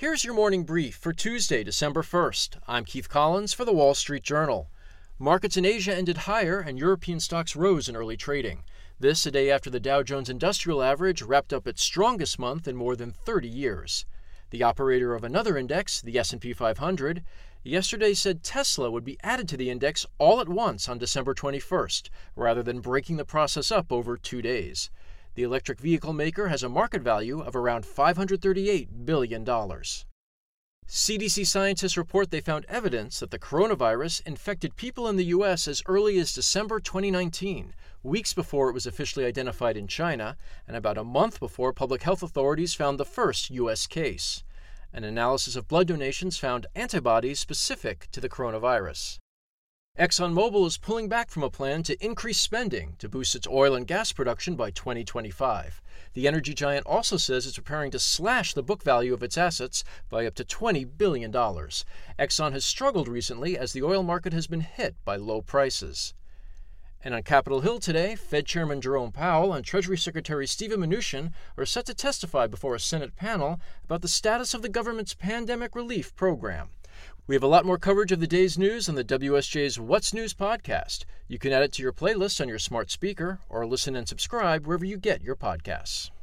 Here's your morning brief for Tuesday, December 1st. I'm Keith Collins for The Wall Street Journal. Markets in Asia ended higher and European stocks rose in early trading. This a day after the Dow Jones Industrial Average wrapped up its strongest month in more than 30 years. The operator of another index, the S&P 500, yesterday said Tesla would be added to the index all at once on December 21st, rather than breaking the process up over 2 days. The electric vehicle maker has a market value of around $538 billion. CDC scientists report they found evidence that the coronavirus infected people in the U.S. as early as December 2019, weeks before it was officially identified in China, and about a month before public health authorities found the first U.S. case. An analysis of blood donations found antibodies specific to the coronavirus. ExxonMobil is pulling back from a plan to increase spending to boost its oil and gas production by 2025. The energy giant also says it's preparing to slash the book value of its assets by up to $20 billion. Exxon has struggled recently as the oil market has been hit by low prices. And on Capitol Hill today, Fed Chairman Jerome Powell and Treasury Secretary Steven Mnuchin are set to testify before a Senate panel about the status of the government's pandemic relief program. We have a lot more coverage of the day's news on the WSJ's What's News podcast. You can add it to your playlist on your smart speaker or listen and subscribe wherever you get your podcasts.